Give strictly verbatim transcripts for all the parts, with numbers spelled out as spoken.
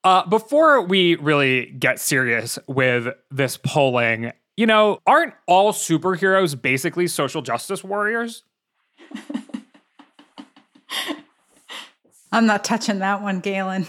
Uh, before we really get serious with this polling, you know, aren't all superheroes basically social justice warriors? I'm not touching that one, Galen.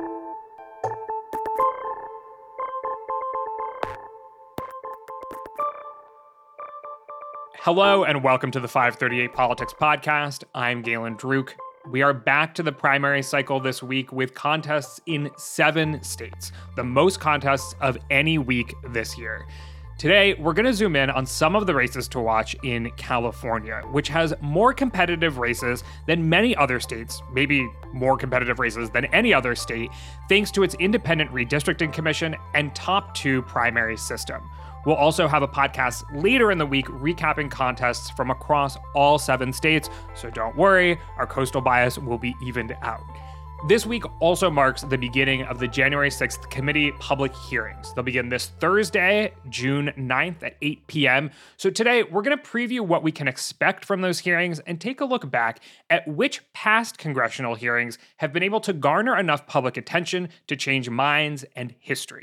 Hello and welcome to the five thirty-eight Politics Podcast. I'm Galen Druk. We are back to the primary cycle this week with contests in seven states, the most contests of any week this year. Today, we're going to zoom in on some of the races to watch in California, which has more competitive races than many other states, maybe more competitive races than any other state, thanks to its independent redistricting commission and top two primary system. We'll also have a podcast later in the week recapping contests from across all seven states, so don't worry, our coastal bias will be evened out. This week also marks the beginning of the January sixth committee public hearings. They'll begin this Thursday, June ninth at eight p.m. So today, we're going to preview what we can expect from those hearings and take a look back at which past congressional hearings have been able to garner enough public attention to change minds and history.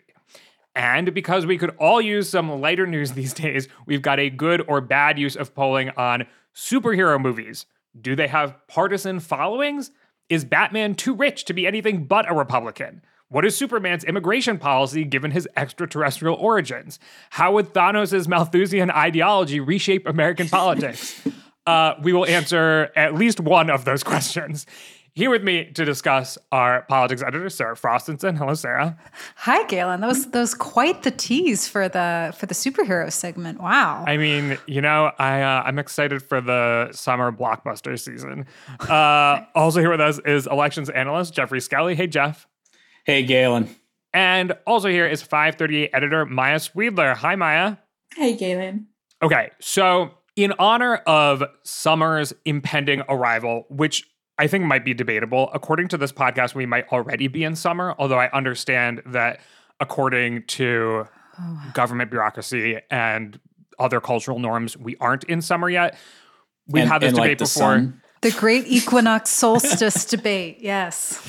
And because we could all use some lighter news these days, we've got a good or bad use of polling on superhero movies. Do they have partisan followings? Is Batman too rich to be anything but a Republican? What is Superman's immigration policy given his extraterrestrial origins? How would Thanos' Malthusian ideology reshape American politics? Uh, we will answer at least one of those questions. Here with me to discuss our politics editor, Sarah Frostenson. Hello, Sarah. Hi, Galen. That was that was quite the tease for the for the superhero segment. Wow. I mean, you know, I uh, I'm excited for the summer blockbuster season. Uh, also here with us is elections analyst Jeffrey Skelly. Hey, Jeff. Hey, Galen. And also here is five thirty-eight editor Maya Swedler. Hi, Maya. Hey, Galen. Okay, so in honor of summer's impending arrival, which I think might be debatable. According to this podcast, we might already be in summer, although I understand that according to oh. government bureaucracy and other cultural norms, we aren't in summer yet. We've and, had this debate like the before. Sun. The great equinox solstice debate, yes.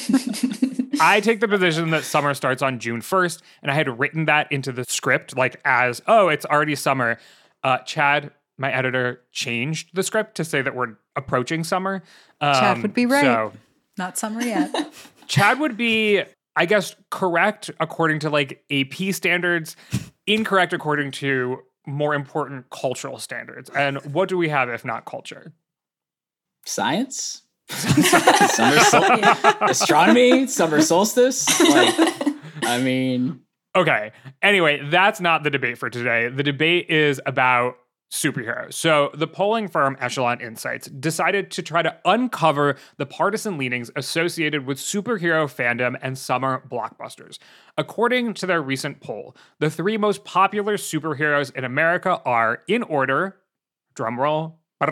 I take the position that summer starts on June first, and I had written that into the script like as, oh, it's already summer. Uh, Chad, my editor, changed the script to say that we're approaching summer. Um, Chad would be right. So, Not summer yet. Chad would be, I guess, correct according to like A P standards, incorrect according to more important cultural standards. And what do we have if not culture? Science? summer sol- astronomy? Summer solstice? Like, I mean... Okay. Anyway, that's not the debate for today. The debate is about superheroes. So the polling firm Echelon Insights decided to try to uncover the partisan leanings associated with superhero fandom and summer blockbusters. According to their recent poll, the three most popular superheroes in America are, in order, drumroll,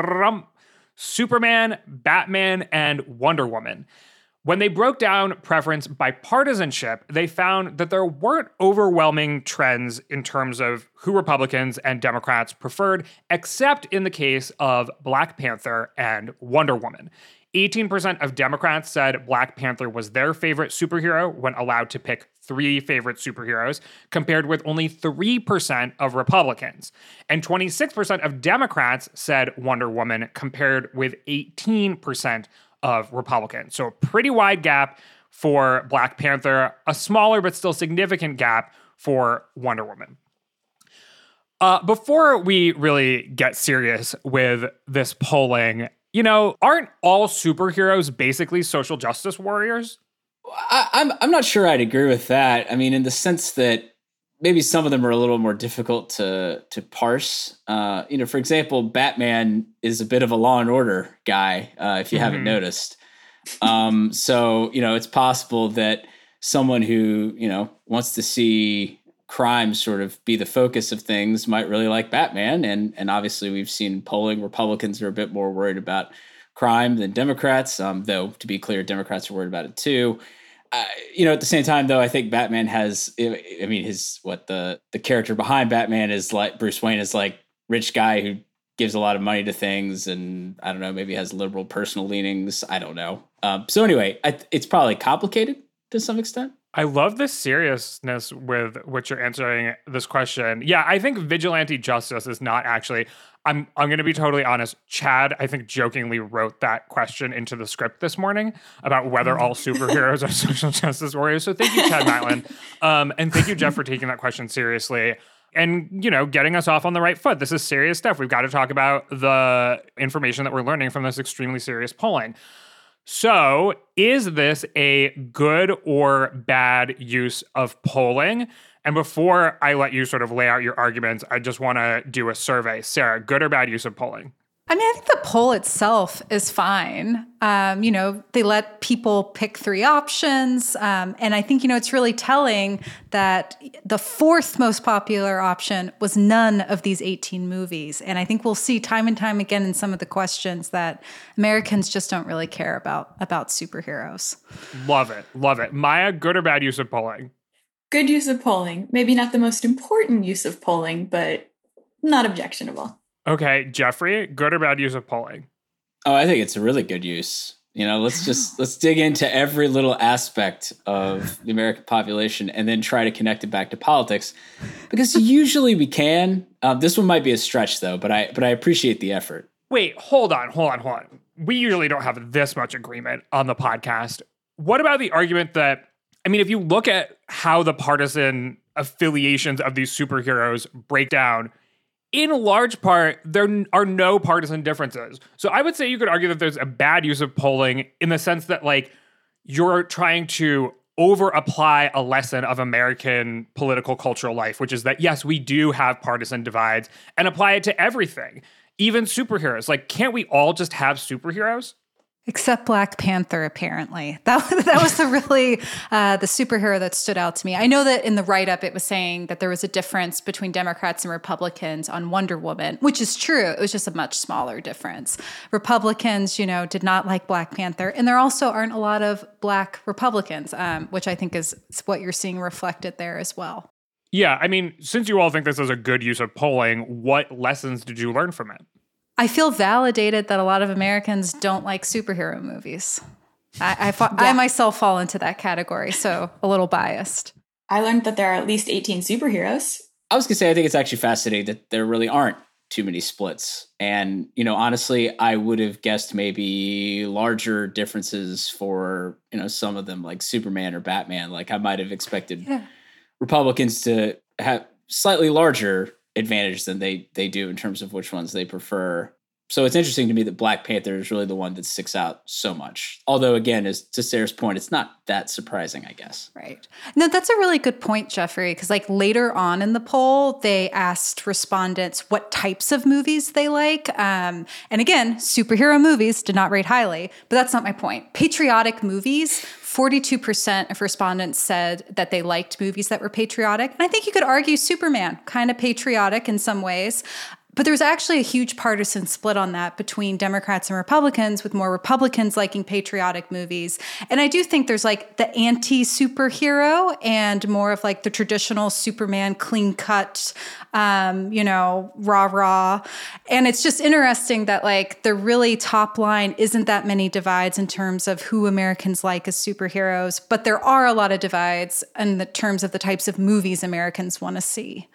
Superman, Batman, and Wonder Woman. When they broke down preference by partisanship, they found that there weren't overwhelming trends in terms of who Republicans and Democrats preferred, except in the case of Black Panther and Wonder Woman. eighteen percent of Democrats said Black Panther was their favorite superhero when allowed to pick three favorite superheroes, compared with only three percent of Republicans. And twenty-six percent of Democrats said Wonder Woman, compared with eighteen percent of Republicans. So a pretty wide gap for Black Panther, a smaller but still significant gap for Wonder Woman. Uh, before we really get serious with this polling, you know, aren't all superheroes basically social justice warriors? I, I'm I'm not sure I'd agree with that. I mean, in the sense that maybe some of them are a little more difficult to to parse. Uh, you know, for example, Batman is a bit of a Law and Order guy, uh, if you mm-hmm. haven't noticed. Um, so, you know, it's possible that someone who, you know, wants to see crime sort of be the focus of things might really like Batman. And and obviously we've seen polling, Republicans are a bit more worried about crime than Democrats, um, though, to be clear, Democrats are worried about it too. Uh, you know, at the same time, though, I think Batman has, I mean, his, what the, the character behind Batman is like, Bruce Wayne is like rich guy who gives a lot of money to things. And I don't know, maybe has liberal personal leanings. I don't know. Um, so anyway, I, it's probably complicated to some extent. I love the seriousness with which you're answering this question. Yeah, I think vigilante justice is not actually, I'm I'm going to be totally honest. Chad, I think, jokingly wrote that question into the script this morning about whether all superheroes are social justice warriors. So thank you, Chad Matlin. Um, and thank you, Jeff, for taking that question seriously and, you know, getting us off on the right foot. This is serious stuff. We've got to talk about the information that we're learning from this extremely serious polling. So, is this a good or bad use of polling? And before I let you sort of lay out your arguments, I just want to do a survey. Sarah, good or bad use of polling? I mean, I think the poll itself is fine. Um, you know, they let people pick three options. Um, and I think, you know, it's really telling that the fourth most popular option was none of these eighteen movies. And I think we'll see time and time again in some of the questions that Americans just don't really care about, about superheroes. Love it. Love it. Maya, good or bad use of polling? Good use of polling. Maybe not the most important use of polling, but not objectionable. Okay, Jeffrey, good or bad use of polling? Oh, I think it's a really good use. You know, let's just let's dig into every little aspect of the American population and then try to connect it back to politics, because usually we can. Um, this one might be a stretch though, but I but I appreciate the effort. Wait, hold on, hold on, hold on. We usually don't have this much agreement on the podcast. What about the argument that, I mean, if you look at how the partisan affiliations of these superheroes break down, in large part, there are no partisan differences. So I would say you could argue that there's a bad use of polling in the sense that, like, you're trying to over-apply a lesson of American political cultural life, which is that, yes, we do have partisan divides, and apply it to everything, even superheroes. Like, can't we all just have superheroes? Except Black Panther, apparently. That, that was the really, uh, the superhero that stood out to me. I know that in the write-up it was saying that there was a difference between Democrats and Republicans on Wonder Woman, which is true. It was just a much smaller difference. Republicans, you know, did not like Black Panther. And there also aren't a lot of Black Republicans, um, which I think is, is what you're seeing reflected there as well. Yeah, I mean, since you all think this is a good use of polling, what lessons did you learn from it? I feel validated that a lot of Americans don't like superhero movies. I, I, fa- yeah. I myself fall into that category, so a little biased. I learned that there are at least eighteen superheroes. I was going to say, I think it's actually fascinating that there really aren't too many splits. And, you know, honestly, I would have guessed maybe larger differences for, you know, some of them like Superman or Batman. Like I might have expected yeah. Republicans to have slightly larger advantage than they they do in terms of which ones they prefer. So it's interesting to me that Black Panther is really the one that sticks out so much. Although, again, as to Sarah's point, it's not that surprising, I guess. Right. No, that's a really good point, Jeffrey, because like later on in the poll, they asked respondents what types of movies they like. Um, and again, superhero movies did not rate highly, but that's not my point. Patriotic movies, forty-two percent of respondents said that they liked movies that were patriotic. And I think you could argue Superman, kind of patriotic in some ways. But there's actually a huge partisan split on that between Democrats and Republicans, with more Republicans liking patriotic movies. And I do think there's like the anti-superhero and more of like the traditional Superman clean cut, um, you know, rah-rah. And it's just interesting that like the really top line isn't that many divides in terms of who Americans like as superheroes, but there are a lot of divides in the terms of the types of movies Americans want to see.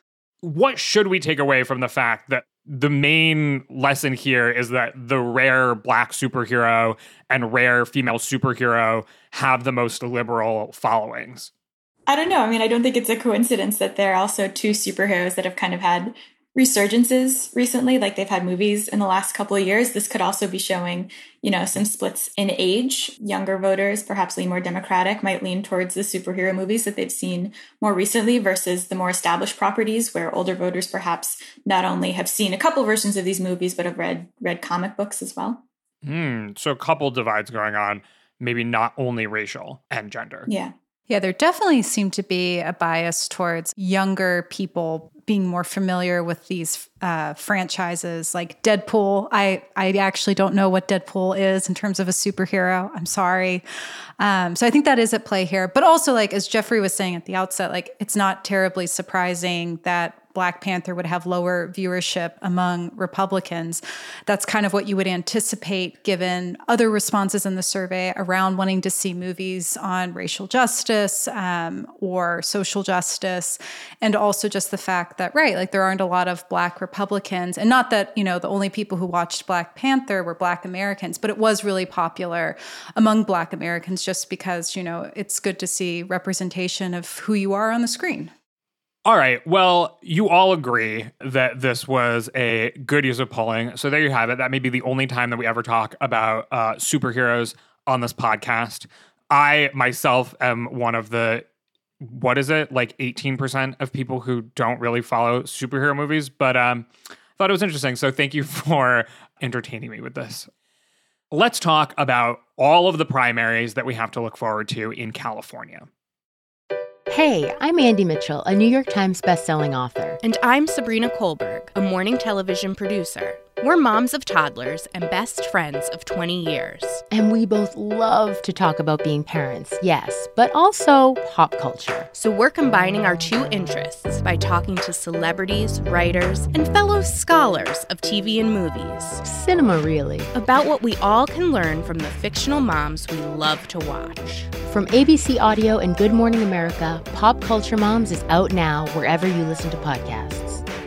What should we take away from the fact that the main lesson here is that the rare Black superhero and rare female superhero have the most liberal followings? I don't know. I mean, I don't think it's a coincidence that there are also two superheroes that have kind of had resurgences recently, like they've had movies in the last couple of years. This could also be showing, you know, some splits in age. Younger voters perhaps lean more Democratic, might lean towards the superhero movies that they've seen more recently versus the more established properties where older voters perhaps not only have seen a couple versions of these movies, but have read read comic books as well. Hmm. So a couple divides going on, maybe not only racial and gender. Yeah. Yeah, there definitely seemed to be a bias towards younger people being more familiar with these uh, franchises like Deadpool. I, I actually don't know what Deadpool is in terms of a superhero. I'm sorry. Um, so I think that is at play here. But also, like, as Jeffrey was saying at the outset, like, it's not terribly surprising that Black Panther would have lower viewership among Republicans. That's kind of what you would anticipate given other responses in the survey around wanting to see movies on racial justice um, or social justice. And also just the fact that, right, like there aren't a lot of Black Republicans. And not that, you know, the only people who watched Black Panther were Black Americans, but it was really popular among Black Americans just because, you know, it's good to see representation of who you are on the screen. All right. Well, you all agree that this was a good use of polling. So there you have it. That may be the only time that we ever talk about uh, superheroes on this podcast. I myself am one of the, what is it, like eighteen percent of people who don't really follow superhero movies. But um, I thought it was interesting. So thank you for entertaining me with this. Let's talk about all of the primaries that we have to look forward to in California. Hey, I'm Andy Mitchell, a New York Times bestselling author. And I'm Sabrina Kohlberg, a morning television producer. We're moms of toddlers and best friends of twenty years. And we both love to talk about being parents, yes, but also pop culture. So we're combining our two interests by talking to celebrities, writers, and fellow scholars of T V and movies. Cinema, really. About what we all can learn from the fictional moms we love to watch. From A B C Audio and Good Morning America, Pop Culture Moms is out now wherever you listen to podcasts.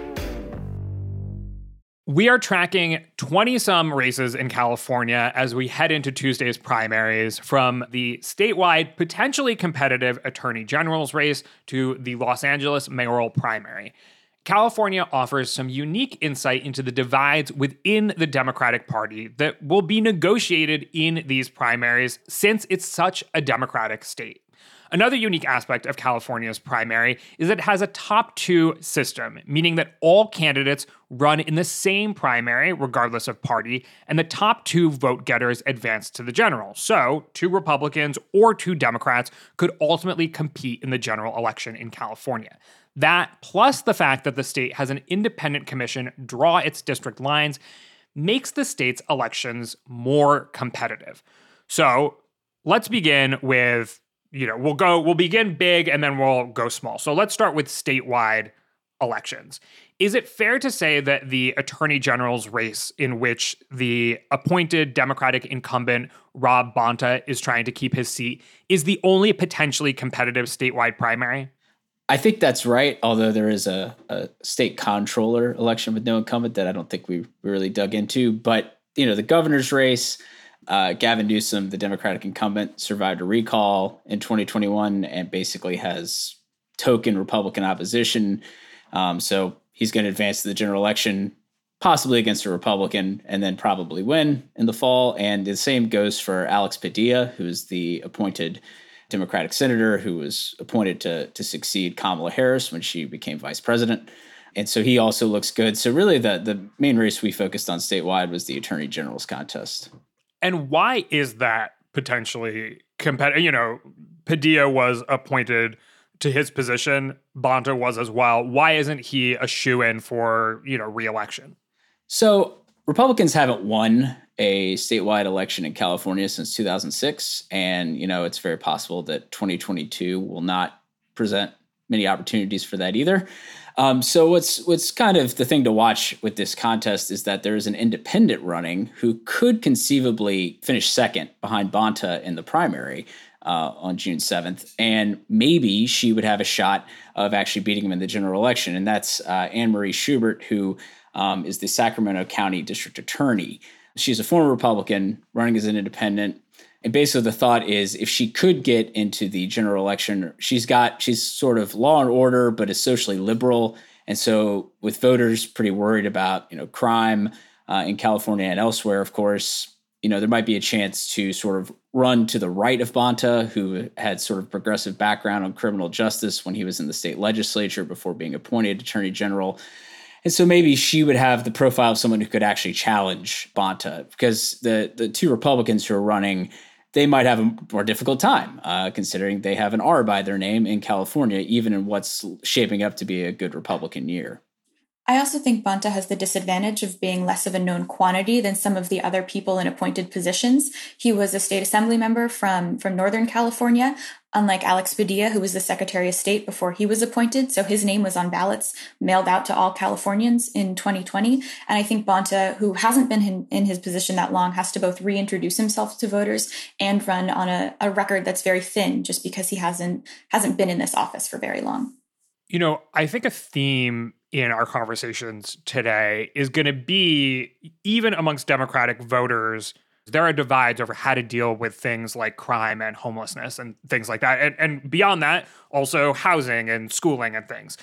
We are tracking twenty-some races in California as we head into Tuesday's primaries, from the statewide potentially competitive Attorney General's race to the Los Angeles mayoral primary. California offers some unique insight into the divides within the Democratic Party that will be negotiated in these primaries since it's such a Democratic state. Another unique aspect of California's primary is that it has a top two system, meaning that all candidates run in the same primary, regardless of party, and the top two vote getters advance to the general. So, two Republicans or two Democrats could ultimately compete in the general election in California. That, plus the fact that the state has an independent commission draw its district lines, makes the state's elections more competitive. So, let's begin with You know, we'll go, we'll begin big and then we'll go small. So let's start with statewide elections. Is it fair to say that the Attorney General's race, in which the appointed Democratic incumbent Rob Bonta is trying to keep his seat, is the only potentially competitive statewide primary? I think that's right, although there is a, a state comptroller election with no incumbent that I don't think we really dug into. But, you know, the governor's race, Uh, Gavin Newsom, the Democratic incumbent, survived a recall in twenty twenty-one and basically has token Republican opposition. Um, so he's going to advance to the general election, possibly against a Republican, and then probably win in the fall. And the same goes for Alex Padilla, who's the appointed Democratic senator who was appointed to, to succeed Kamala Harris when she became vice president. And so he also looks good. So really the, the main race we focused on statewide was the Attorney General's contest. And why is that potentially competitive? You know, Padilla was appointed to his position. Bonta was as well. Why isn't he a shoo-in for, you know, re-election? So Republicans haven't won a statewide election in California since two thousand six. And, you know, it's very possible that twenty twenty-two will not present many opportunities for that either. Um, so what's what's kind of the thing to watch with this contest is that there is an independent running who could conceivably finish second behind Bonta in the primary uh, on June seventh. And maybe she would have a shot of actually beating him in the general election. And that's uh, Anne Marie Schubert, who um, is the Sacramento County District Attorney. She's a former Republican running as an independent. And basically the thought is if she could get into the general election, she's got, she's sort of law and order, but is socially liberal. And so with voters pretty worried about, you know, crime uh, in California and elsewhere, of course, you know, there might be a chance to sort of run to the right of Bonta, who had sort of progressive background on criminal justice when he was in the state legislature before being appointed Attorney General. And so maybe she would have the profile of someone who could actually challenge Bonta, because the, the two Republicans who are running, they might have a more difficult time, uh, considering they have an R by their name in California, even in what's shaping up to be a good Republican year. I also think Bonta has the disadvantage of being less of a known quantity than some of the other people in appointed positions. He was a state assembly member from, from Northern California, unlike Alex Padilla, who was the Secretary of State before he was appointed. So his name was on ballots mailed out to all Californians in twenty twenty. And I think Bonta, who hasn't been in, in his position that long, has to both reintroduce himself to voters and run on a, a record that's very thin just because he hasn't hasn't been in this office for very long. You know, I think a theme in our conversations today is going to be, even amongst Democratic voters, there are divides over how to deal with things like crime and homelessness and things like that. And, and beyond that, also housing and schooling and things.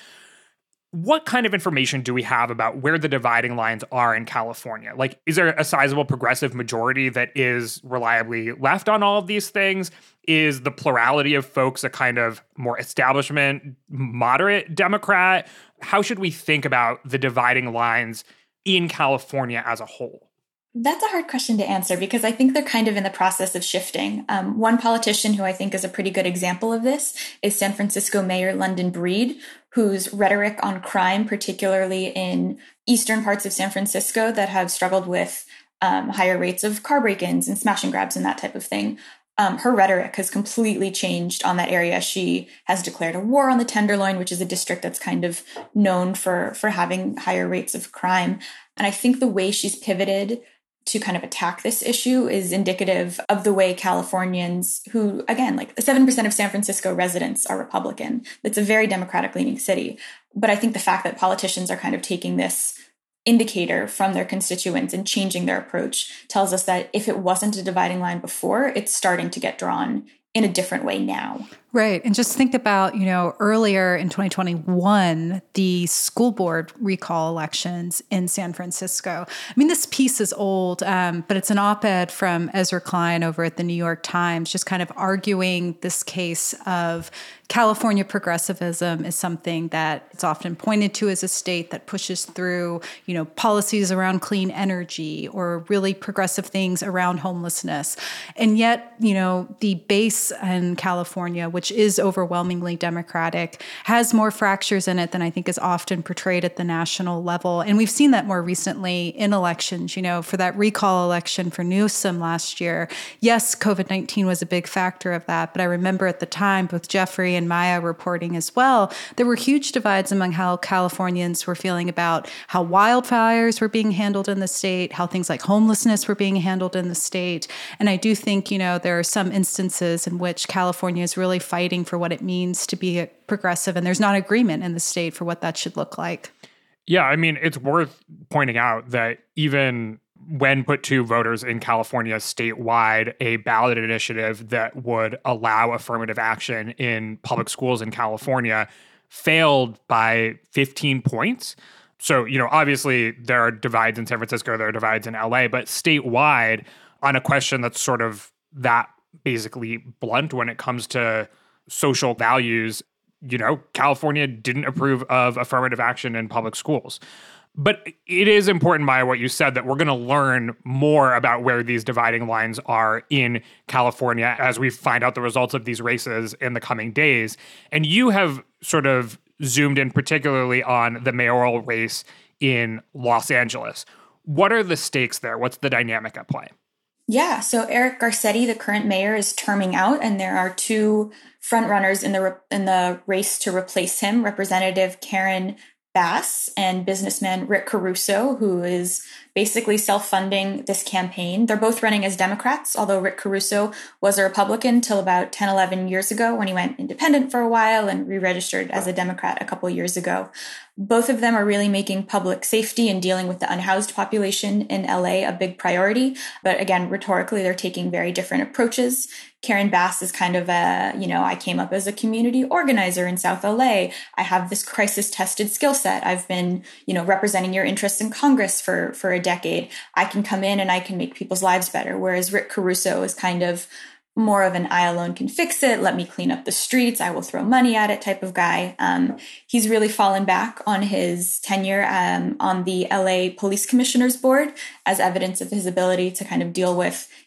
What kind of information do we have about where the dividing lines are in California? Like, is there a sizable progressive majority that is reliably left on all of these things? Is the plurality of folks a kind of more establishment, moderate Democrat? How should we think about the dividing lines in California as a whole? That's a hard question to answer because I think they're kind of in the process of shifting. Um, one politician who I think is a pretty good example of this is San Francisco Mayor London Breed, whose rhetoric on crime, particularly in eastern parts of San Francisco that have struggled with um, higher rates of car break-ins and smash and grabs and that type of thing, um, her rhetoric has completely changed on that area. She has declared a war on the Tenderloin, which is a district that's kind of known for, for having higher rates of crime. And I think the way she's pivoted to kind of attack this issue is indicative of the way Californians who, again, like seven percent of San Francisco residents are Republican. It's a very Democratic-leaning city. But I think the fact that politicians are kind of taking this indicator from their constituents and changing their approach tells us that if it wasn't a dividing line before, it's starting to get drawn in a different way now. Right. And just think about, you know, earlier in twenty twenty-one, the school board recall elections in San Francisco. I mean, this piece is old, um, but it's an op-ed from Ezra Klein over at the New York Times, just kind of arguing this case of California progressivism is something that it's often pointed to as a state that pushes through, you know, policies around clean energy or really progressive things around homelessness. And yet, you know, the base in California, which is overwhelmingly Democratic, has more fractures in it than I think is often portrayed at the national level. And we've seen that more recently in elections, you know, for that recall election for Newsom last year. Yes, COVID nineteen was a big factor of that, but I remember at the time, both Jeffrey and Maya reporting as well, there were huge divides among how Californians were feeling about how wildfires were being handled in the state, how things like homelessness were being handled in the state. And I do think, you know, there are some instances in which California is really fighting for what it means to be a progressive, and there's not agreement in the state for what that should look like. Yeah, I mean, it's worth pointing out that even when put to voters in California statewide, a ballot initiative that would allow affirmative action in public schools in California failed by fifteen points. So, you know, obviously there are divides in San Francisco, there are divides in L A, but statewide on a question that's sort of that basically blunt when it comes to social values, you know, California didn't approve of affirmative action in public schools. But it is important, Maya, what you said, that we're going to learn more about where these dividing lines are in California as we find out the results of these races in the coming days. And you have sort of zoomed in particularly on the mayoral race in Los Angeles. What are the stakes there? What's the dynamic at play? Yeah, so Eric Garcetti, the current mayor, is terming out, and there are two frontrunners in the re- in the race to replace him: Representative Karen Bass and businessman Rick Caruso, who is basically self-funding this campaign. They're both running as Democrats, although Rick Caruso was a Republican till about ten, eleven years ago when he went independent for a while and re-registered as a Democrat a couple years ago. Both of them are really making public safety and dealing with the unhoused population in L A a big priority. But again, rhetorically, they're taking very different approaches. Karen Bass is kind of a, you know, I came up as a community organizer in South L A. I have this crisis-tested skill set. I've been, you know, representing your interests in Congress for, for a decade. I can come in and I can make people's lives better. Whereas Rick Caruso is kind of more of an I alone can fix it, let me clean up the streets, I will throw money at it type of guy. Um, he's really fallen back on his tenure um, on the L A Police Commissioners Board as evidence of his ability to kind of deal with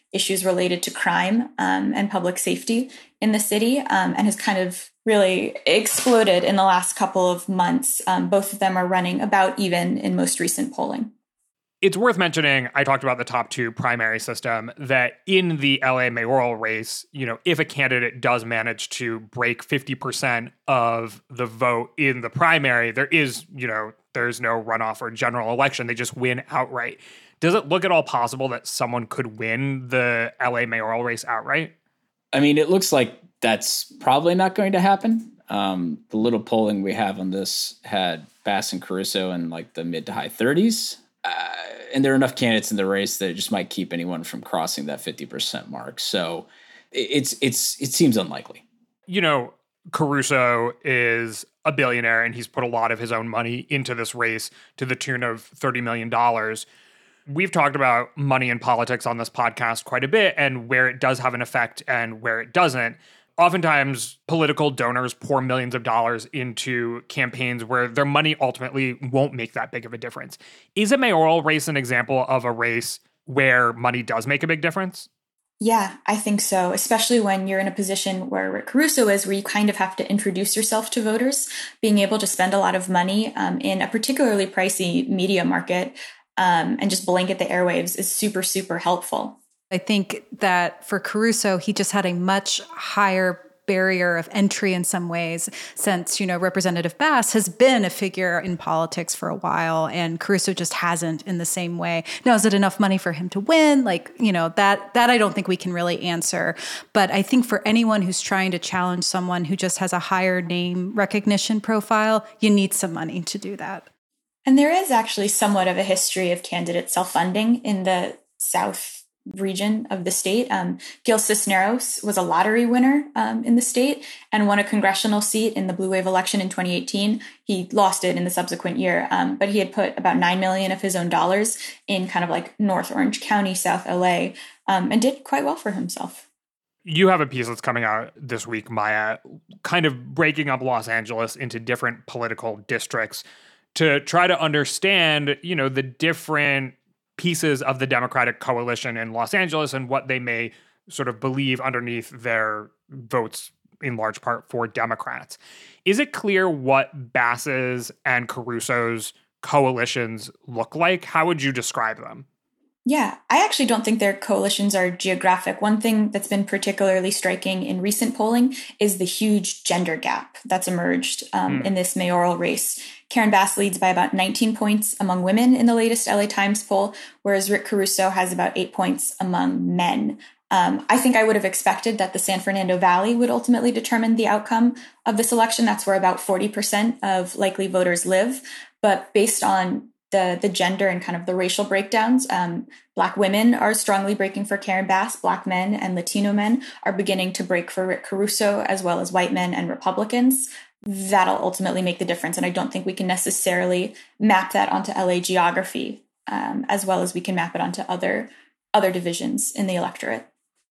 issues related to crime um, and public safety in the city, um, and has kind of really exploded in the last couple of months. Um, both of them are running about even in most recent polling. It's worth mentioning, I talked about the top two primary system, that in the L A mayoral race, you know, if a candidate does manage to break fifty percent of the vote in the primary, there is, you know, there's no runoff or general election. They just win outright. Does it look at all possible that someone could win the L A mayoral race outright? I mean, it looks like that's probably not going to happen. Um, the little polling we have on this had Bass and Caruso in like the mid to high thirties. Uh, and there are enough candidates in the race that it just might keep anyone from crossing that fifty percent mark. So it's it's it seems unlikely. You know, Caruso is a billionaire and he's put a lot of his own money into this race to the tune of thirty million dollars. We've talked about money in politics on this podcast quite a bit and where it does have an effect and where it doesn't. Oftentimes, political donors pour millions of dollars into campaigns where their money ultimately won't make that big of a difference. Is a mayoral race an example of a race where money does make a big difference? Yeah, I think so, especially when you're in a position where Rick Caruso is, where you kind of have to introduce yourself to voters. Being able to spend a lot of money um, in a particularly pricey media market um, and just blanket the airwaves is super, super helpful. I think that for Caruso, he just had a much higher barrier of entry in some ways since, you know, Representative Bass has been a figure in politics for a while and Caruso just hasn't in the same way. Now, is it enough money for him to win? Like, you know, that that I don't think we can really answer. But I think for anyone who's trying to challenge someone who just has a higher name recognition profile, you need some money to do that. And there is actually somewhat of a history of candidate self-funding in the South region of the state. Um, Gil Cisneros was a lottery winner um, in the state and won a congressional seat in the Blue Wave election in twenty eighteen. He lost it in the subsequent year, um, but he had put about nine million dollars of his own dollars in kind of like North Orange County, South L A, um, and did quite well for himself. You have a piece that's coming out this week, Maya, kind of breaking up Los Angeles into different political districts to try to understand, you know, the different pieces of the Democratic coalition in Los Angeles and what they may sort of believe underneath their votes in large part for Democrats. Is it clear what Bass's and Caruso's coalitions look like? How would you describe them? Yeah, I actually don't think their coalitions are geographic. One thing that's been particularly striking in recent polling is the huge gender gap that's emerged um, mm. in this mayoral race. Karen Bass leads by about nineteen points among women in the latest L A Times poll, whereas Rick Caruso has about eight points among men. Um, I think I would have expected that the San Fernando Valley would ultimately determine the outcome of this election. That's where about forty percent of likely voters live. But based on the the gender and kind of the racial breakdowns, um, Black women are strongly breaking for Karen Bass. Black men and Latino men are beginning to break for Rick Caruso, as well as white men and Republicans. That'll ultimately make the difference. And I don't think we can necessarily map that onto L A geography, um, as well as we can map it onto other other divisions in the electorate.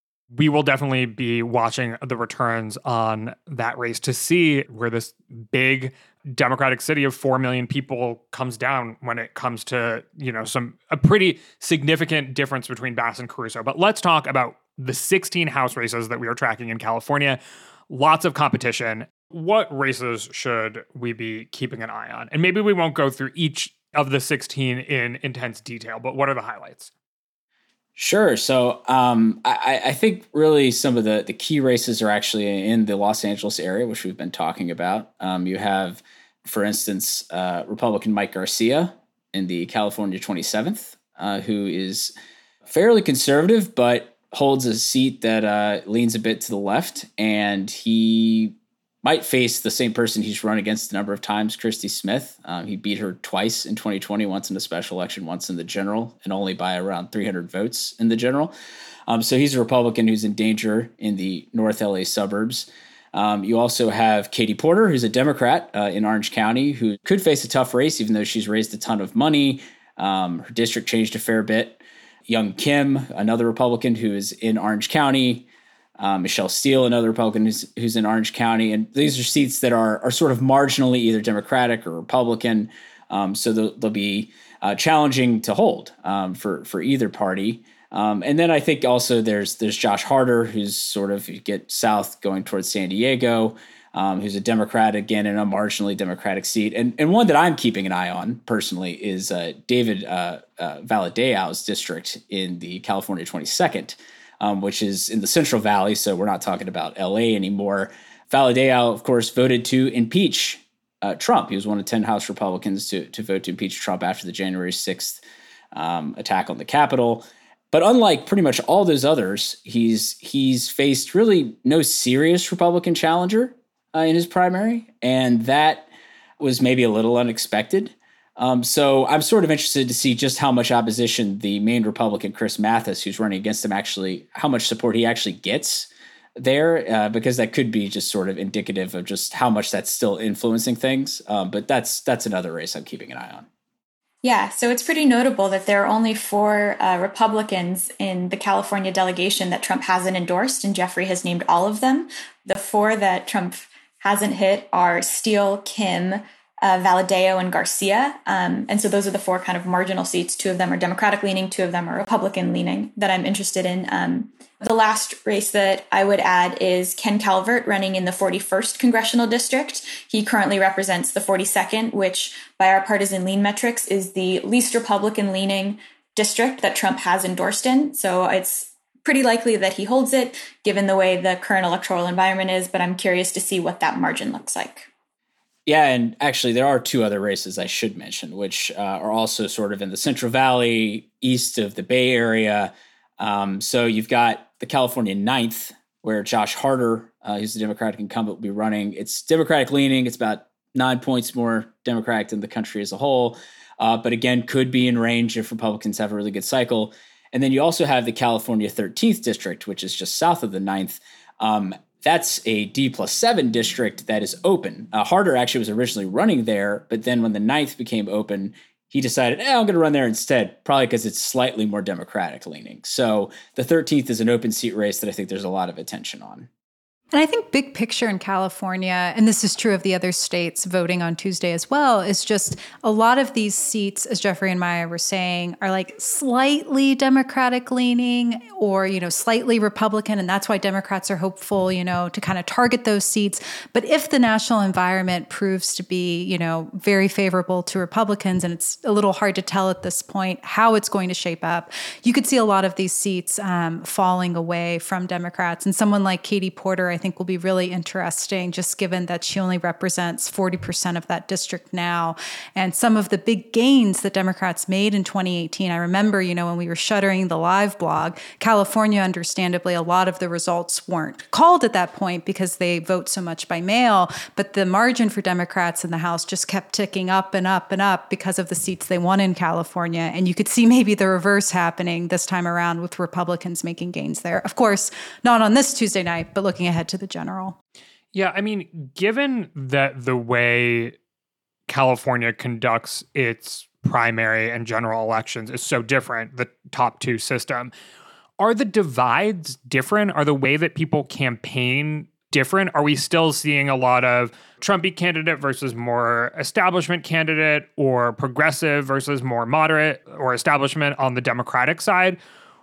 We will definitely be watching the returns on that race to see where this big Democratic city of four million people comes down when it comes to, you know, some a pretty significant difference between Bass and Caruso. But let's talk about the sixteen House races that we are tracking in California. Lots of competition. What races should we be keeping an eye on? And maybe we won't go through each of the sixteen in intense detail, but what are the highlights? Sure. So um, I, I think really some of the, the key races are actually in the Los Angeles area, which we've been talking about. Um, you have, for instance, uh, Republican Mike Garcia in the California twenty-seventh, uh, who is fairly conservative, but holds a seat that uh, leans a bit to the left. And he might face the same person he's run against a number of times, Christy Smith. Um, he beat her twice in twenty twenty, once in a special election, once in the general, and only by around three hundred votes in the general. Um, so he's a Republican who's in danger in the North L A suburbs. Um, you also have Katie Porter, who's a Democrat uh, in Orange County, who could face a tough race, even though she's raised a ton of money. Um, her district changed a fair bit. Young Kim, another Republican who is in Orange County. Um, Michelle Steele, another Republican who's, who's in Orange County. And these are seats that are are sort of marginally either Democratic or Republican. Um, so they'll, they'll be uh, challenging to hold um, for, for either party. Um, and then I think also there's there's Josh Harder, who's sort of, you get south going towards San Diego, um, who's a Democrat, again, in a marginally Democratic seat. And and one that I'm keeping an eye on personally is uh, David uh, uh, Valadao's district in the California twenty-second, um, which is in the Central Valley. So we're not talking about L A anymore. Valadao, of course, voted to impeach uh, Trump. He was one of ten House Republicans to, to vote to impeach Trump after the January sixth um, attack on the Capitol. But unlike pretty much all those others, he's he's faced really no serious Republican challenger uh, in his primary, and that was maybe a little unexpected. Um, so I'm sort of interested to see just how much opposition the main Republican, Chris Mathis, who's running against him, actually, how much support he actually gets there, uh, because that could be just sort of indicative of just how much that's still influencing things. Um, but that's that's another race I'm keeping an eye on. Yeah, so it's pretty notable that there are only four uh, Republicans in the California delegation that Trump hasn't endorsed, and Jeffrey has named all of them. The four that Trump hasn't hit are Steele, Kim, uh, Valadao, and Garcia. Um, and so those are the four kind of marginal seats. Two of them are Democratic-leaning, two of them are Republican-leaning that I'm interested in. Um, the last race that I would add is Ken Calvert, running in the forty-first Congressional District. He currently represents the forty-second, which by our partisan lean metrics is the least Republican-leaning district that Trump has endorsed in. So it's pretty likely that he holds it, given the way the current electoral environment is, but I'm curious to see what that margin looks like. Yeah, and actually there are two other races I should mention, which uh, are also sort of in the Central Valley, east of the Bay Area. Um, so you've got the California ninth, where Josh Harder, uh, who's the Democratic incumbent, will be running. It's Democratic leaning. It's about nine points more Democratic than the country as a whole. Uh, but again, could be in range if Republicans have a really good cycle. And then you also have the California thirteenth district, which is just south of the ninth. Um, that's a D plus seven district that is open. Uh, Harder actually was originally running there, but then when the ninth became open, he decided, eh, I'm going to run there instead, probably because it's slightly more Democratic leaning. So the thirteenth is an open seat race that I think there's a lot of attention on. And I think big picture in California, and this is true of the other states voting on Tuesday as well, is just a lot of these seats, as Jeffrey and Maya were saying, are like slightly Democratic leaning or, you know, slightly Republican. And that's why Democrats are hopeful, you know, to kind of target those seats. But if the national environment proves to be, you know, very favorable to Republicans, and it's a little hard to tell at this point how it's going to shape up, you could see a lot of these seats um, falling away from Democrats. And someone like Katie Porter, I think will be really interesting, just given that she only represents forty percent of that district now. And some of the big gains that Democrats made in twenty eighteen, I remember, you know, when we were shuttering the live blog, California, understandably, a lot of the results weren't called at that point because they vote so much by mail, but the margin for Democrats in the House just kept ticking up and up and up because of the seats they won in California. And you could see maybe the reverse happening this time around with Republicans making gains there. Of course, not on this Tuesday night, but looking ahead to the general. Yeah, I mean, given that the way California conducts its primary and general elections is so different, the top two system, are the divides different? Are the way that people campaign different? Are we still seeing a lot of Trumpy candidate versus more establishment candidate, or progressive versus more moderate or establishment on the Democratic side?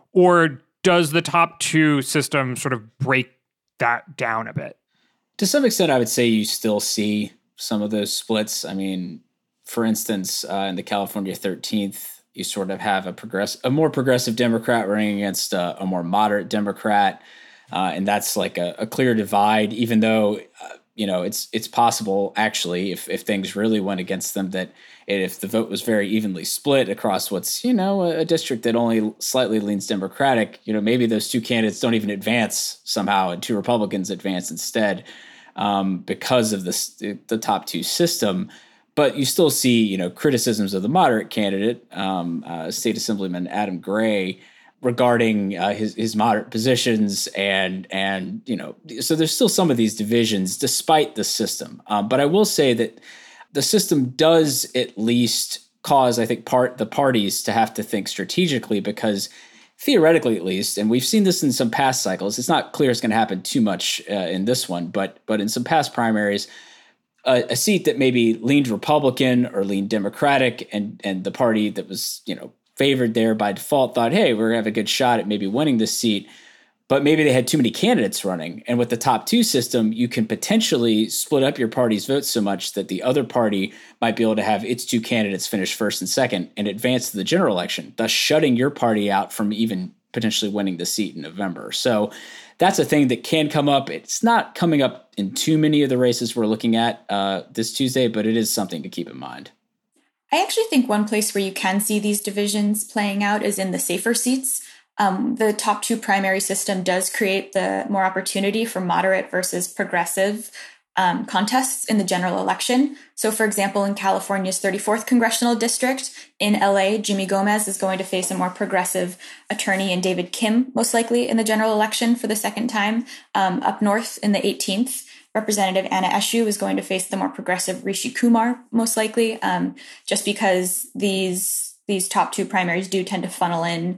Or does the top two system sort of break that down a bit? To some extent, I would say you still see some of those splits. I mean, for instance, uh, in the California thirteenth, you sort of have a progress, a more progressive Democrat running against a, a more moderate Democrat, uh, and that's like a, a clear divide. Even though, uh, you know, it's it's possible actually, if if things really went against them, that if the vote was very evenly split across what's, you know, a, a district that only slightly leans Democratic, you know, maybe those two candidates don't even advance somehow, and two Republicans advance instead um, because of this, the, the top two system. But you still see, you know, criticisms of the moderate candidate, um, uh, State Assemblyman Adam Gray, regarding uh, his his moderate positions, and and you know, so there's still some of these divisions despite the system. Um, but I will say that the system does at least cause, I think, part the parties to have to think strategically, because theoretically, at least, and we've seen this in some past cycles, it's not clear it's going to happen too much uh, in this one, but but in some past primaries, a, a seat that maybe leaned Republican or leaned Democratic, and and the party that was, you know, favored there by default thought, hey, we're going to have a good shot at maybe winning this seat. But maybe they had too many candidates running. And with the top two system, you can potentially split up your party's votes so much that the other party might be able to have its two candidates finish first and second and advance to the general election, thus shutting your party out from even potentially winning the seat in November. So that's a thing that can come up. It's not coming up in too many of the races we're looking at uh, this Tuesday, but it is something to keep in mind. I actually think one place where you can see these divisions playing out is in the safer seats. Um, the top two primary system does create the more opportunity for moderate versus progressive um, contests in the general election. So, for example, in California's thirty-fourth congressional district in L A, Jimmy Gomez is going to face a more progressive attorney in David Kim, most likely in the general election for the second time. Um, up north in the eighteenth, Representative Anna Eshoo is going to face the more progressive Rishi Kumar, most likely, um, just because these these top two primaries do tend to funnel in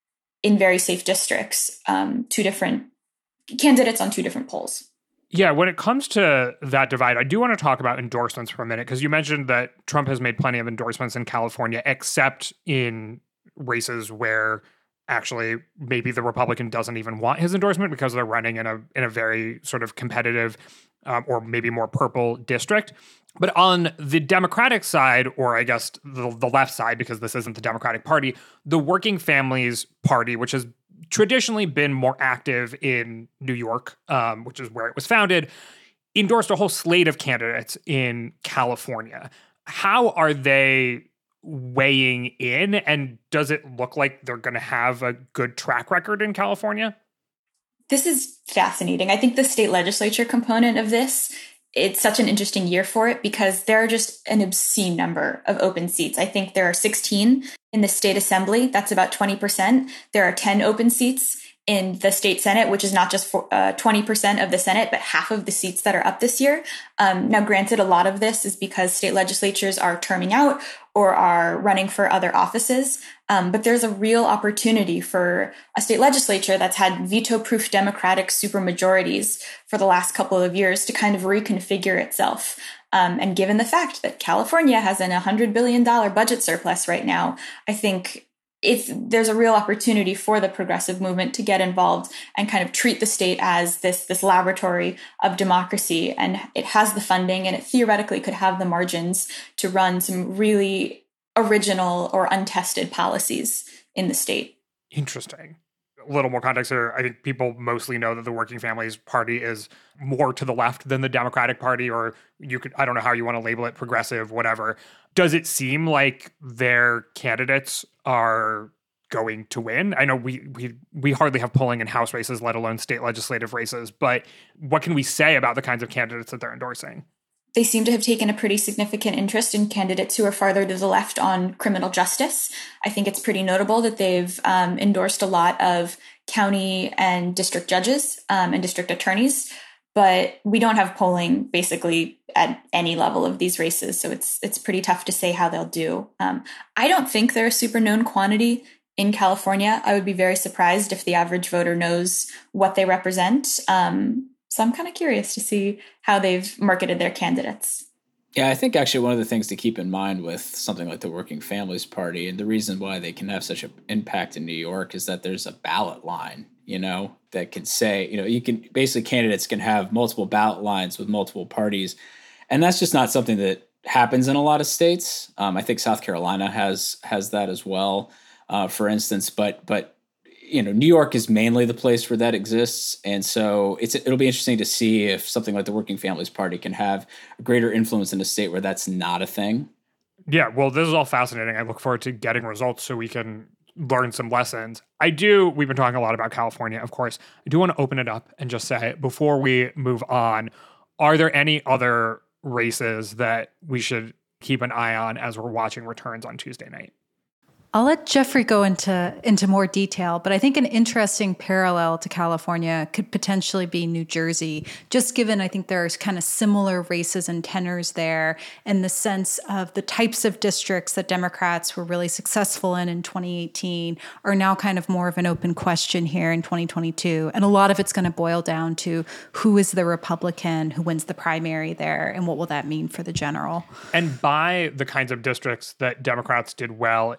in very safe districts, um, two different candidates on two different polls. Yeah, when it comes to that divide, I do want to talk about endorsements for a minute, because you mentioned that Trump has made plenty of endorsements in California, except in races where actually maybe the Republican doesn't even want his endorsement because they're running in a in a very sort of competitive um, or maybe more purple district. But on the Democratic side, or I guess the, the left side, because this isn't the Democratic Party, the Working Families Party, which has traditionally been more active in New York, um, which is where it was founded, endorsed a whole slate of candidates in California. How are they weighing in, and does it look like they're going to have a good track record in California? This is fascinating. I think the state legislature component of this, it's such an interesting year for it because there are just an obscene number of open seats. I think there are sixteen in the state assembly. That's about twenty percent. There are ten open seats in the state Senate, which is not just for, uh, twenty percent of the Senate, but half of the seats that are up this year. Um, now, granted, a lot of this is because state legislatures are terming out or are running for other offices. Um, but there's a real opportunity for a state legislature that's had veto-proof Democratic supermajorities for the last couple of years to kind of reconfigure itself. Um, and given the fact that California has an one hundred billion dollars budget surplus right now, I think it's there's a real opportunity for the progressive movement to get involved and kind of treat the state as this, this laboratory of democracy. And it has the funding, and it theoretically could have the margins to run some really original or untested policies in the state. Interesting. A little more context here. I think people mostly know that the Working Families Party is more to the left than the Democratic Party, or you could, I don't know how you want to label it, progressive, whatever. Does it seem like their candidates are going to win? I know we we we hardly have polling in House races, let alone state legislative races, but what can we say about the kinds of candidates that they're endorsing? They seem to have taken a pretty significant interest in candidates who are farther to the left on criminal justice. I think it's pretty notable that they've um, endorsed a lot of county and district judges um, and district attorneys, but we don't have polling basically at any level of these races, so it's it's pretty tough to say how they'll do. Um, I don't think they're a super known quantity in California. I would be very surprised if the average voter knows what they represent. Um, So I'm kind of curious to see how they've marketed their candidates. Yeah, I think actually one of the things to keep in mind with something like the Working Families Party, and the reason why they can have such an impact in New York, is that there's a ballot line, you know, that can say, you know, you can basically candidates can have multiple ballot lines with multiple parties. And that's just not something that happens in a lot of states. Um, I think South Carolina has has that as well, uh, for instance. But but you know, New York is mainly the place where that exists. And so it's it'll be interesting to see if something like the Working Families Party can have a greater influence in a state where that's not a thing. Yeah, well, this is all fascinating. I look forward to getting results so we can learn some lessons. I do, we've been talking a lot about California, of course. I do want to open it up and just say, before we move on, are there any other races that we should keep an eye on as we're watching returns on Tuesday night? I'll let Jeffrey go into into more detail, but I think an interesting parallel to California could potentially be New Jersey, just given I think there's kind of similar races and tenors there, in the sense of the types of districts that Democrats were really successful in in twenty eighteen are now kind of more of an open question here in twenty twenty-two. And a lot of it's going to boil down to who is the Republican who wins the primary there, and what will that mean for the general. And by the kinds of districts that Democrats did well in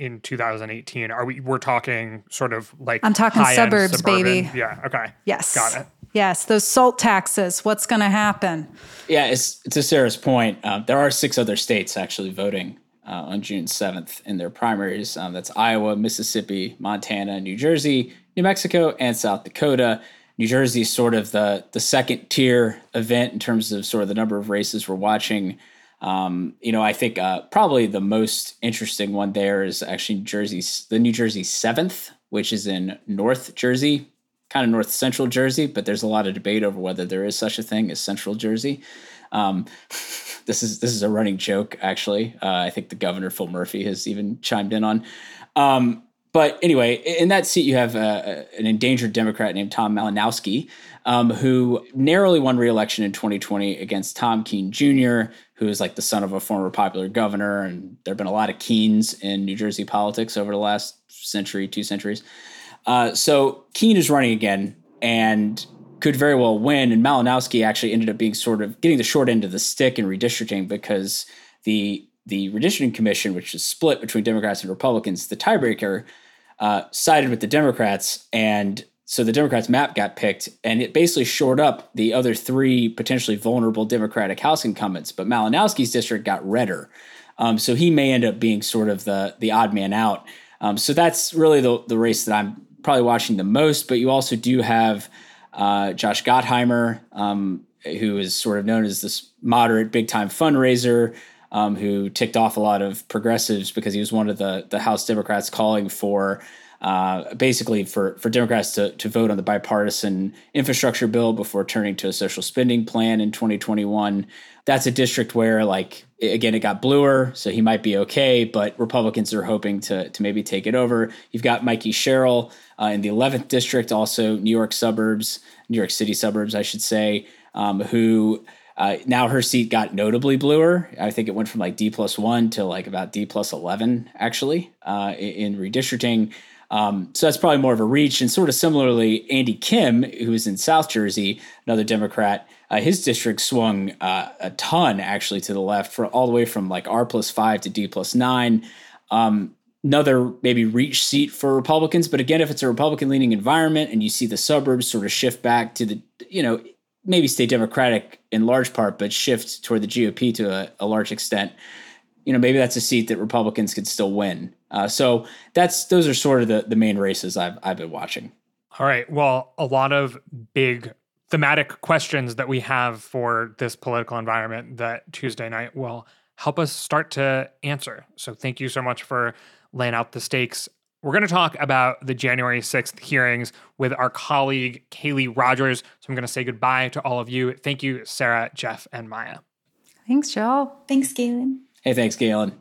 in two thousand eighteen? Are we, we're talking sort of like I'm talking suburbs, suburban? baby. Yeah. Okay. Yes. Got it. Yes. Those SALT taxes. What's going to happen? Yeah. It's, to Sarah's point, um, there are six other states actually voting uh, on June seventh in their primaries. Um, that's Iowa, Mississippi, Montana, New Jersey, New Mexico, and South Dakota. New Jersey is sort of the the second tier event in terms of sort of the number of races we're watching. Um, you know, I think uh, probably the most interesting one there is actually New Jersey's, the New Jersey seventh, which is in North Jersey, kind of north central Jersey, but there's a lot of debate over whether there is such a thing as Central Jersey. Um, this is this is a running joke, actually. Uh, I think the governor, Phil Murphy, has even chimed in on. Um, But anyway, in that seat, you have uh, an endangered Democrat named Tom Malinowski, um, who narrowly won re-election in twenty twenty against Tom Keene Junior, who is like the son of a former popular governor. And there have been a lot of Keenes in New Jersey politics over the last century, two centuries. Uh, so Keene is running again and could very well win. And Malinowski actually ended up being sort of getting the short end of the stick in redistricting because the the redistricting commission, which is split between Democrats and Republicans, the tiebreaker, uh, sided with the Democrats. And so the Democrats' map got picked, and it basically shored up the other three potentially vulnerable Democratic House incumbents. But Malinowski's district got redder. Um, so he may end up being sort of the, the odd man out. Um, so that's really the, the race that I'm probably watching the most. But you also do have uh, Josh Gottheimer, um, who is sort of known as this moderate big-time fundraiser, Um, who ticked off a lot of progressives because he was one of the the House Democrats calling for uh, basically for, for Democrats to, to vote on the bipartisan infrastructure bill before turning to a social spending plan in twenty twenty-one. That's a district where, like, again, it got bluer, so he might be okay, but Republicans are hoping to to maybe take it over. You've got Mikey Sherrill uh, in the eleventh district, also New York suburbs, New York City suburbs, I should say, um, who... Uh, now her seat got notably bluer. I think it went from like D plus one to like about D plus eleven, actually, uh, in, in redistricting. Um, so that's probably more of a reach. And sort of similarly, Andy Kim, who is in South Jersey, another Democrat, uh, his district swung uh, a ton actually to the left, for all the way from like R plus five to D plus nine. Um, another maybe reach seat for Republicans. But again, if it's a Republican leaning environment and you see the suburbs sort of shift back to the, you know, maybe stay Democratic in large part, but shift toward the G O P to a, a large extent, you know, maybe that's a seat that Republicans could still win. Uh, so that's those are sort of the, the main races I've I've been watching. All right. Well, a lot of big thematic questions that we have for this political environment that Tuesday night will help us start to answer. So thank you so much for laying out the stakes. We're going to talk about the January sixth hearings with our colleague, Kaylee Rogers. So I'm going to say goodbye to all of you. Thank you, Sarah, Jeff, and Maya. Thanks, Joel. Thanks, Galen. Hey, thanks, Galen.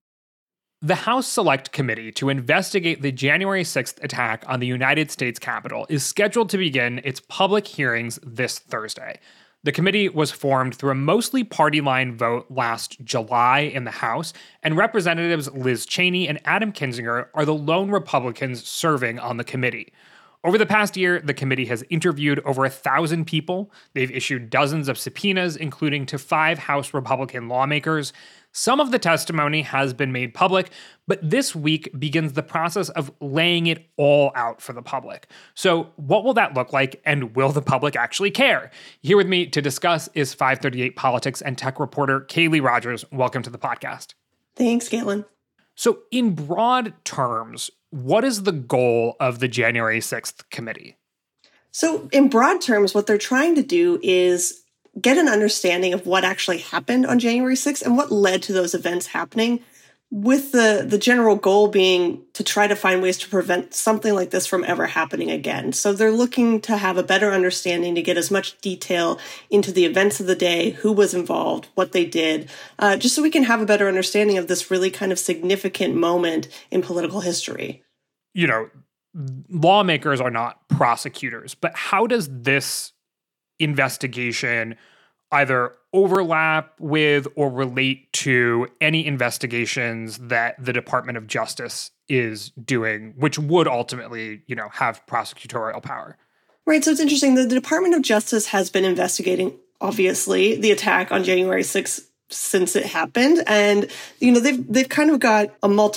The House Select Committee to investigate the January sixth attack on the United States Capitol is scheduled to begin its public hearings this Thursday. The committee was formed through a mostly party line vote last July in the House, and Representatives Liz Cheney and Adam Kinzinger are the lone Republicans serving on the committee. Over the past year, the committee has interviewed over a thousand people. They've issued dozens of subpoenas, including to five House Republican lawmakers. Some of the testimony has been made public, but this week begins the process of laying it all out for the public. So what will that look like, and will the public actually care? Here with me to discuss is five thirty-eight politics and tech reporter Kaylee Rogers. Welcome to the podcast. Thanks, Galen. So in broad terms, what is the goal of the January sixth committee? So in broad terms, what they're trying to do is get an understanding of what actually happened on January sixth and what led to those events happening, with the, the general goal being to try to find ways to prevent something like this from ever happening again. So they're looking to have a better understanding, to get as much detail into the events of the day, who was involved, what they did, uh, just so we can have a better understanding of this really kind of significant moment in political history. You know, lawmakers are not prosecutors, but how does this investigation either overlap with or relate to any investigations that the Department of Justice is doing, which would ultimately, you know, have prosecutorial power? Right. So it's interesting. The, the Department of Justice has been investigating, obviously, the attack on January sixth since it happened. And, you know, they've they've kind of got a multi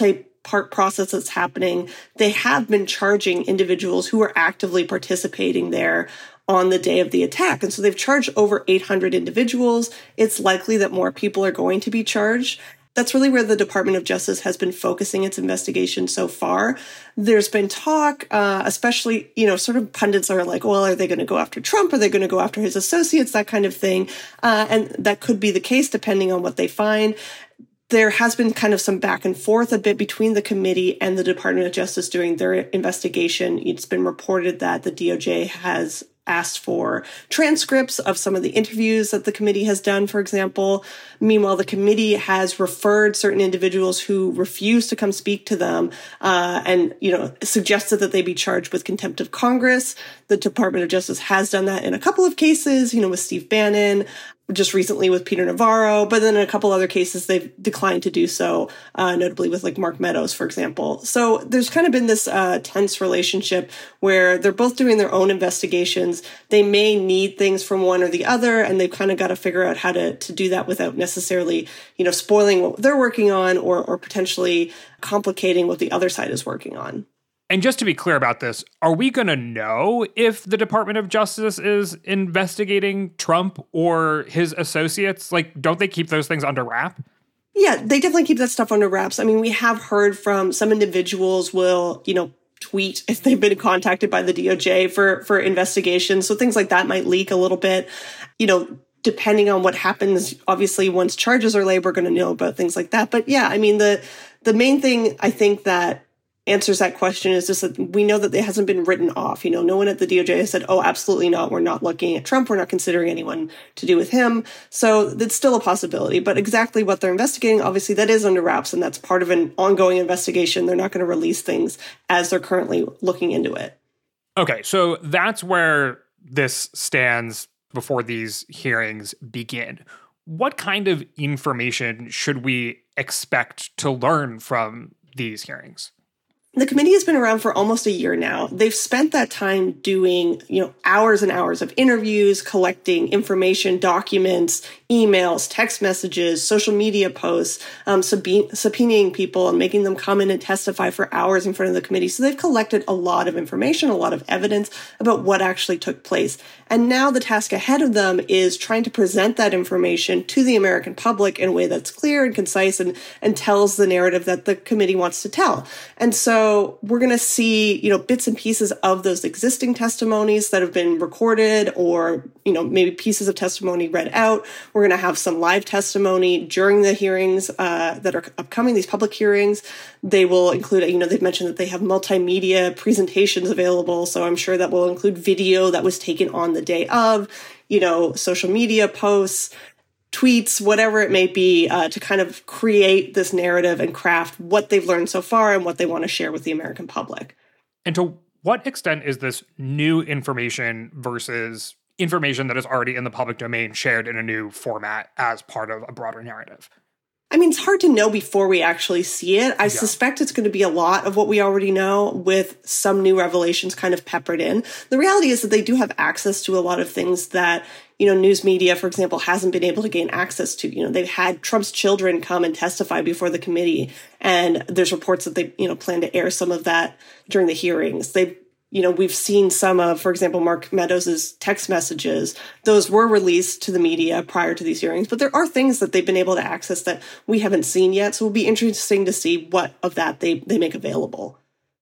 part process that's happening, they have been charging individuals who are actively participating there on the day of the attack. And so they've charged over eight hundred individuals. It's likely that more people are going to be charged. That's really where the Department of Justice has been focusing its investigation so far. There's been talk, uh, especially, you know, sort of pundits are like, well, are they going to go after Trump? Are they going to go after his associates? That kind of thing. Uh, and that could be the case depending on what they find. There has been kind of some back and forth a bit between the committee and the Department of Justice during their investigation. It's been reported that the D O J has asked for transcripts of some of the interviews that the committee has done, for example. Meanwhile, the committee has referred certain individuals who refuse to come speak to them uh, and, you know, suggested that they be charged with contempt of Congress. The Department of Justice has done that in a couple of cases, you know, with Steve Bannon, just recently with Peter Navarro, but then in a couple other cases, they've declined to do so, uh, notably with like Mark Meadows, for example. So there's kind of been this uh, tense relationship where they're both doing their own investigations. They may need things from one or the other, and they've kind of got to figure out how to, to do that without necessarily, you know, spoiling what they're working on or, or potentially complicating what the other side is working on. And just to be clear about this, are we going to know if the Department of Justice is investigating Trump or his associates? Like, don't they keep those things under wrap? Yeah, they definitely keep that stuff under wraps. I mean, we have heard from some individuals will, you know, tweet if they've been contacted by the D O J for, for investigations. So things like that might leak a little bit. You know, depending on what happens, obviously, once charges are laid, we're going to know about things like that. But yeah, I mean, the the main thing I think that answers that question is just that we know that it hasn't been written off. You know, no one at the D O J has said, oh, absolutely not. We're not looking at Trump. We're not considering anyone to do with him. So that's still a possibility. But exactly what they're investigating, obviously, that is under wraps, and that's part of an ongoing investigation. They're not going to release things as they're currently looking into it. Okay, so that's where this stands before these hearings begin. What kind of information should we expect to learn from these hearings? The committee has been around for almost a year now. They've spent that time doing, you know, hours and hours of interviews, collecting information, documents, emails, text messages, social media posts, um, subpoenaing people and making them come in and testify for hours in front of the committee. So they've collected a lot of information, a lot of evidence about what actually took place. And now the task ahead of them is trying to present that information to the American public in a way that's clear and concise and, and tells the narrative that the committee wants to tell. And so So we're going to see, you know, bits and pieces of those existing testimonies that have been recorded or, you know, maybe pieces of testimony read out. We're going to have some live testimony during the hearings uh, that are upcoming, these public hearings. They will include, you know, they've mentioned that they have multimedia presentations available. So I'm sure that will include video that was taken on the day of, you know, social media posts, tweets, whatever it may be, uh, to kind of create this narrative and craft what they've learned so far and what they want to share with the American public. And to what extent is this new information versus information that is already in the public domain shared in a new format as part of a broader narrative? I mean, it's hard to know before we actually see it. I yeah. suspect it's going to be a lot of what we already know with some new revelations kind of peppered in. The reality is that they do have access to a lot of things that, you know, news media, for example, hasn't been able to gain access to. You know, they've had Trump's children come and testify before the committee, and there's reports that they, you know, plan to air some of that during the hearings. They You know, we've seen some of, for example, Mark Meadows' text messages. Those were released to the media prior to these hearings, but there are things that they've been able to access that we haven't seen yet. So it'll be interesting to see what of that they, they make available.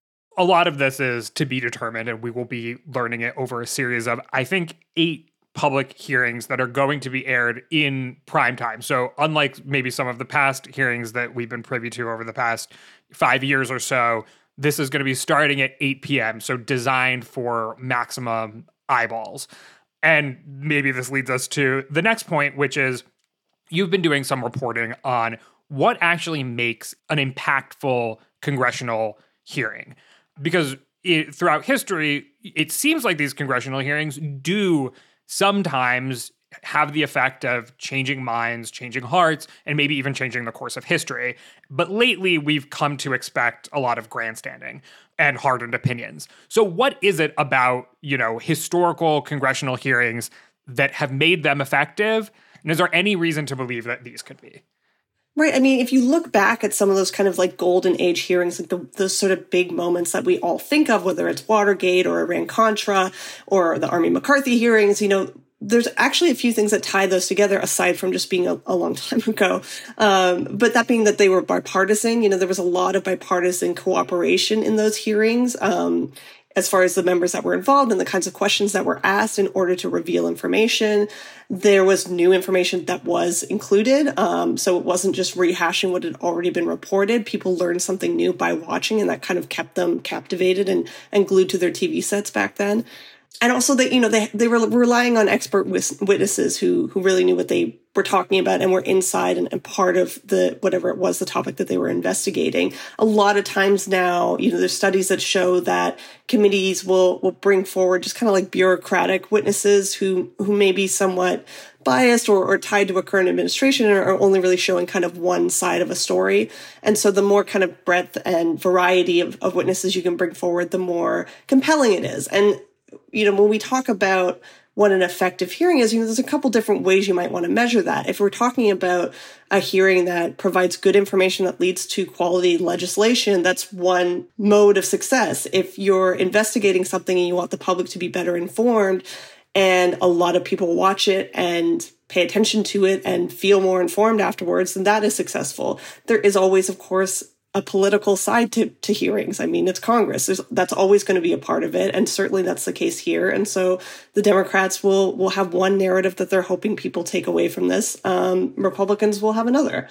A lot of this is to be determined, and we will be learning it over a series of, I think, eight public hearings that are going to be aired in prime time. So unlike maybe some of the past hearings that we've been privy to over the past five years or so, this is going to be starting at eight p.m., so designed for maximum eyeballs. And maybe this leads us to the next point, which is you've been doing some reporting on what actually makes an impactful congressional hearing. Because it, throughout history, it seems like these congressional hearings do sometimes have the effect of changing minds, changing hearts, and maybe even changing the course of history. But lately, we've come to expect a lot of grandstanding and hardened opinions. So what is it about, you know, historical congressional hearings that have made them effective? And is there any reason to believe that these could be? Right. I mean, if you look back at some of those kind of like golden age hearings, like the, those sort of big moments that we all think of, whether it's Watergate or Iran-Contra or the Army McCarthy hearings, you know, there's actually a few things that tie those together aside from just being a, a long time ago. Um, but that being that they were bipartisan, you know, there was a lot of bipartisan cooperation in those hearings. Um, as far as the members that were involved and the kinds of questions that were asked in order to reveal information. There was new information that was included. Um, so it wasn't just rehashing what had already been reported. People learned something new by watching, and that kind of kept them captivated and, and glued to their T V sets back then. And also that, you know, they, they were relying on expert witnesses who, who really knew what they were talking about and were inside and, and part of the, whatever it was, the topic that they were investigating. A lot of times now, you know, there's studies that show that committees will, will bring forward just kind of like bureaucratic witnesses who, who may be somewhat biased or, or tied to a current administration and are only really showing kind of one side of a story. And so the more kind of breadth and variety of, of witnesses you can bring forward, the more compelling it is. And you know, when we talk about what an effective hearing is, you know, there's a couple different ways you might want to measure that. If we're talking about a hearing that provides good information that leads to quality legislation, that's one mode of success. If you're investigating something and you want the public to be better informed, and a lot of people watch it and pay attention to it and feel more informed afterwards, then that is successful. There is always, of course, a political side to, to hearings. I mean, it's Congress. There's, that's always going to be a part of it. And certainly that's the case here. And so the Democrats will, will have one narrative that they're hoping people take away from this. Um, Republicans will have another.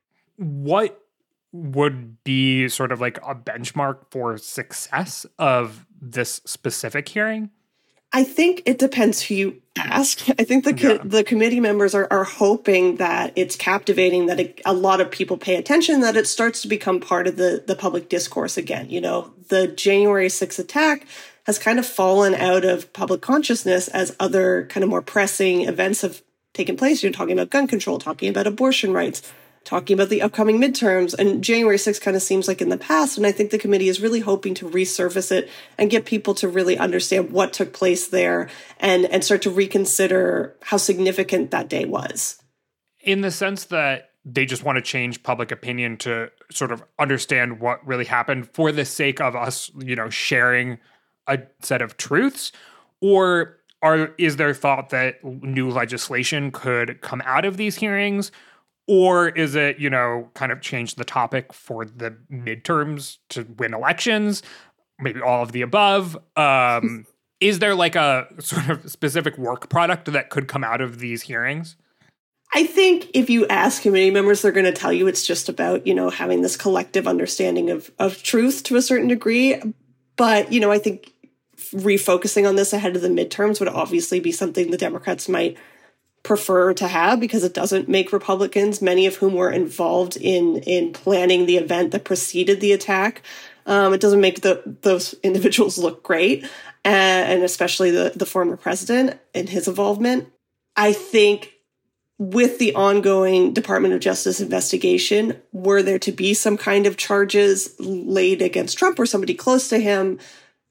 What would be sort of like a benchmark for success of this specific hearing? I think it depends who you ask. I think the co- yeah. the committee members are, are hoping that it's captivating, that it, a lot of people pay attention, that it starts to become part of the, the public discourse again. You know, the January sixth attack has kind of fallen out of public consciousness as other kind of more pressing events have taken place. You're talking about gun control, talking about abortion rights, talking about the upcoming midterms, and January sixth kind of seems like in the past. And I think the committee is really hoping to resurface it and get people to really understand what took place there and, and start to reconsider how significant that day was. In the sense that they just want to change public opinion to sort of understand what really happened for the sake of us, you know, sharing a set of truths, or are is there thought that new legislation could come out of these hearings? Or is it, you know, kind of change the topic for the midterms to win elections? Maybe all of the above. Um, is there like a sort of specific work product that could come out of these hearings? I think if you ask committee members, they're going to tell you it's just about, you know, having this collective understanding of, of truth to a certain degree. But, you know, I think refocusing on this ahead of the midterms would obviously be something the Democrats might prefer to have, because it doesn't make Republicans, many of whom were involved in in planning the event that preceded the attack, um, it doesn't make the, those individuals look great, and, and especially the, the former president and his involvement. I think with the ongoing Department of Justice investigation, were there to be some kind of charges laid against Trump or somebody close to him,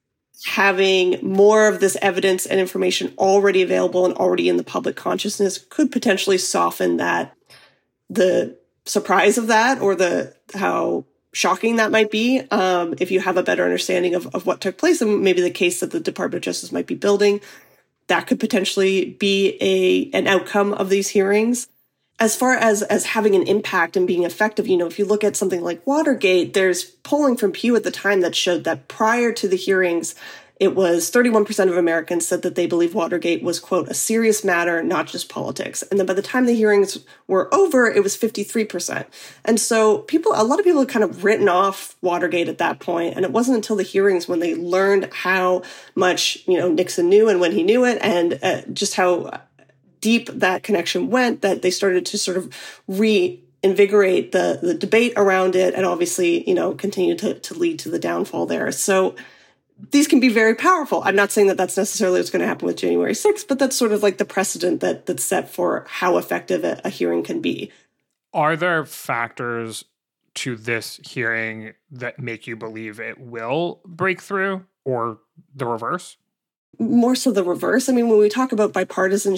having more of this evidence and information already available and already in the public consciousness could potentially soften that, the surprise of that, or the how shocking that might be, um, if you have a better understanding of, of what took place, and maybe the case that the Department of Justice might be building. That could potentially be a an outcome of these hearings. As far as, as having an impact and being effective, you know, if you look at something like Watergate, there's polling from Pew at the time that showed that prior to the hearings, it was thirty-one percent of Americans said that they believe Watergate was, quote, a serious matter, not just politics. And then by the time the hearings were over, it was fifty-three percent. And so people, a lot of people had kind of written off Watergate at that point. And it wasn't until the hearings when they learned how much, you know, Nixon knew and when he knew it, and uh, just how deep that connection went, that they started to sort of reinvigorate the, the debate around it, and obviously, you know, continue to, to lead to the downfall there. So these can be very powerful. I'm not saying that that's necessarily what's going to happen with January sixth, but that's sort of like the precedent that that's set for how effective a, a hearing can be. Are there factors to this hearing that make you believe it will break through, or the reverse? More so the reverse. I mean, when we talk about bipartisanship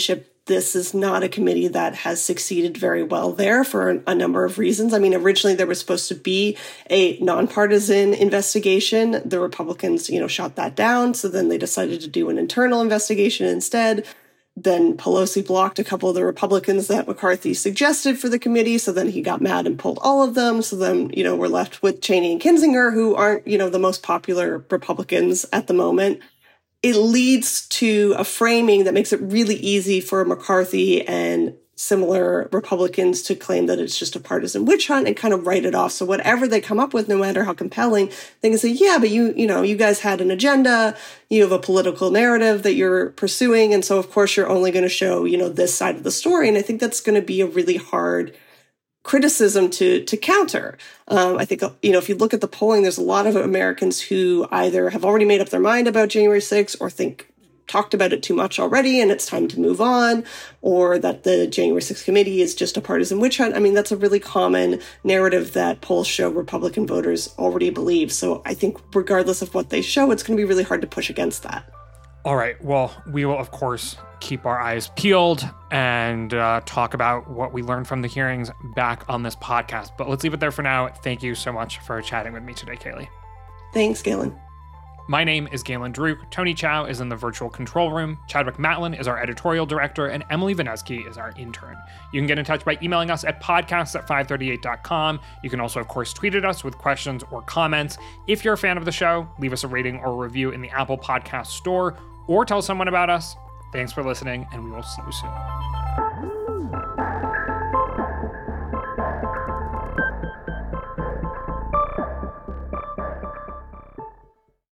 this is not a committee that has succeeded very well there for a number of reasons. I mean, originally there was supposed to be a nonpartisan investigation. The Republicans, you know, shot that down. So then they decided to do an internal investigation instead. Then Pelosi blocked a couple of the Republicans that McCarthy suggested for the committee. So then he got mad and pulled all of them. So then, you know, we're left with Cheney and Kinzinger, who aren't, you know, the most popular Republicans at the moment. It leads to a framing that makes it really easy for McCarthy and similar Republicans to claim that it's just a partisan witch hunt and kind of write it off. So whatever they come up with, no matter how compelling, they can say, yeah, but you, you know, you guys had an agenda, you have a political narrative that you're pursuing. And so of course you're only going to show, you know, this side of the story. And I think that's going to be a really hard criticism to, to counter. Um, I think, you know, if you look at the polling, there's a lot of Americans who either have already made up their mind about January sixth or think talked about it too much already and it's time to move on, or that the January sixth committee is just a partisan witch hunt. I mean, that's a really common narrative that polls show Republican voters already believe. So I think regardless of what they show, it's going to be really hard to push against that. All right. Well, we will, of course, keep our eyes peeled and uh, talk about what we learned from the hearings back on this podcast. But let's leave it there for now. Thank you so much for chatting with me today, Kaylee. Thanks, Galen. My name is Galen Druk. Tony Chow is in the virtual control room. Chadwick Matlin is our editorial director, and Emily Vineski is our intern. You can get in touch by emailing us at podcasts at five thirty-eight dot com. You can also, of course, tweet at us with questions or comments. If you're a fan of the show, leave us a rating or a review in the Apple Podcast Store, or tell someone about us. Thanks for listening, and we will see you soon.